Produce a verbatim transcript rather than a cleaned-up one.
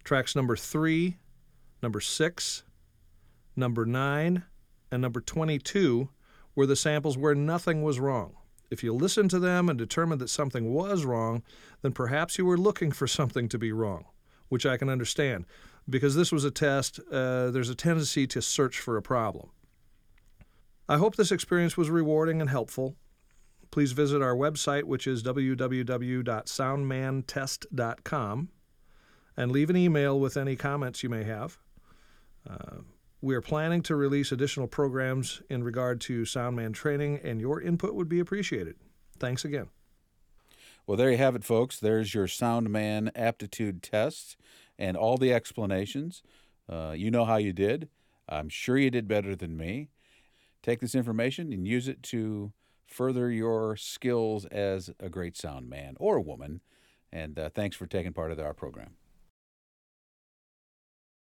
Tracks number three, number six, number nine, and number twenty-two were the samples where nothing was wrong. If you listened to them and determined that something was wrong, then perhaps you were looking for something to be wrong, which I can understand. Because this was a test, uh, there's a tendency to search for a problem. I hope this experience was rewarding and helpful. Please visit our website, which is w w w dot soundman test dot com, and leave an email with any comments you may have. Uh, we are planning to release additional programs in regard to Soundman training, and your input would be appreciated. Thanks again. Well, there you have it, folks. There's your Soundman aptitude test and all the explanations. Uh, you know how you did. I'm sure you did better than me. Take this information and use it to further your skills as a great sound man or woman. And uh, thanks for taking part of our program.